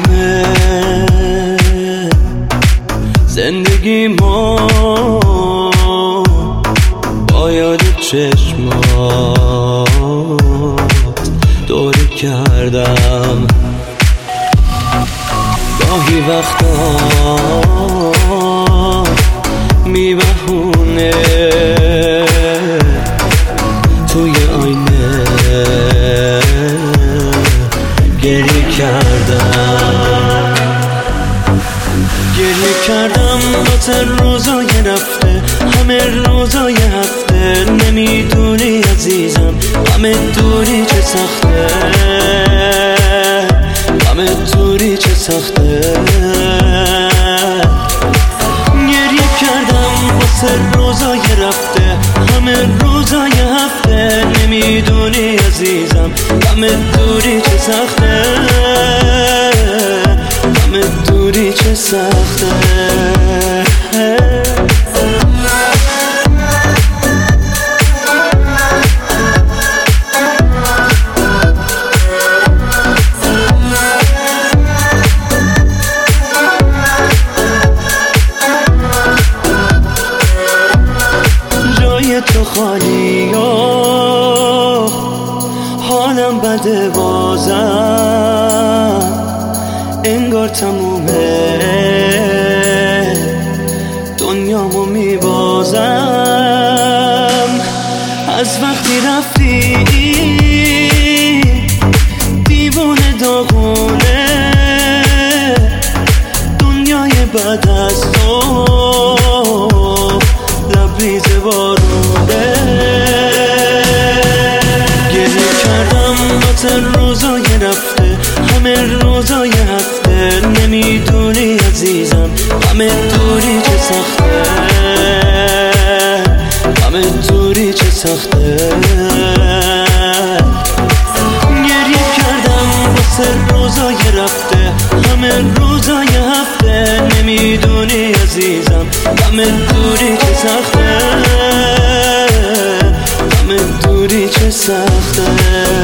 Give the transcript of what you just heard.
تمومه زندگی ما با یاد چشمات دوری کردم. گاهی وقتا میبهونه توی آینه گریه کردم واسه روزای رفته، همه روزای هفته. نمیدونی عزیزم همه دوری چه سخته، همه دوری چه سخته. گریه کردم واسه روزای رفته، همه روزای هفته. نمیدونی عزیزم همه دوری چه سخته، همه دوری چه سخته. جای تو خالی و حالم بده بازم، انگار تمومه دنیامو میبازم. از وقتی رفتی دیوونه داغونه، دنیای بعد از تو لبریز بارونه. گریه کردم واسه روزای رفته، همه روزای هفته. نمیدونی عزیزم همه دوری چه سخته، همه دوری چه سخته. گریه کردم واسه روزای رفته، همه روزای هفته. نمیدونی عزیزم همه دوری چه سخته، همه دوری چه سخته.